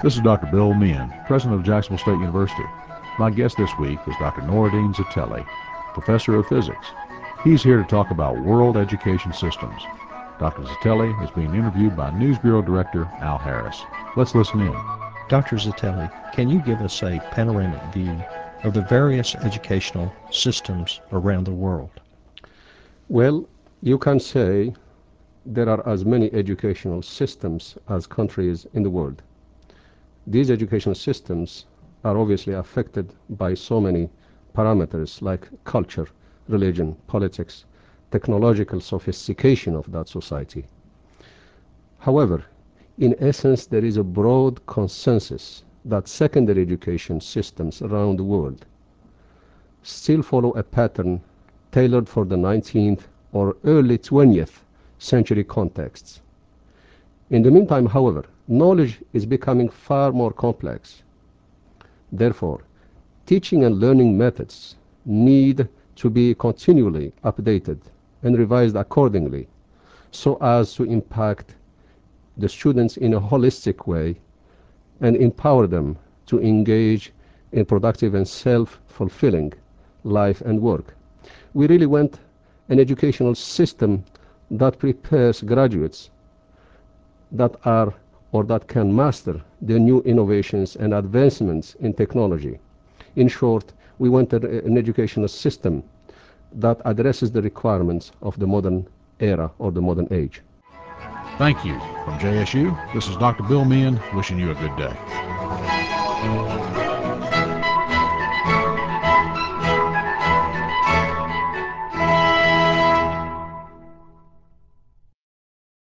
This is Dr. Bill Meehan, President of Jacksonville State University. My guest this week is Dr. Noureddin Zeteli, Professor of Physics. He's here to talk about world education systems. Dr. Zeteli is being interviewed by News Bureau Director Al Harris. Let's listen in. Dr. Zeteli, can you give us a panoramic view of the various educational systems around the world? Well, you can say there are as many educational systems as countries in the world. These educational systems are obviously affected by so many parameters like culture, religion, politics, technological sophistication of that society. However, in essence, there is a broad consensus that secondary education systems around the world still follow a pattern tailored for the 19th or early 20th century contexts. In the meantime, however, knowledge is becoming far more complex. Therefore, teaching and learning methods need to be continually updated and revised accordingly so as to impact the students in a holistic way and empower them to engage in productive and self-fulfilling life and work. We really want an educational system that prepares graduates that are or that can master the new innovations and advancements in technology. In short, we want an educational system that addresses the requirements of the modern era or the modern age. Thank you. From JSU, this is Dr. Bill Meehan wishing you a good day.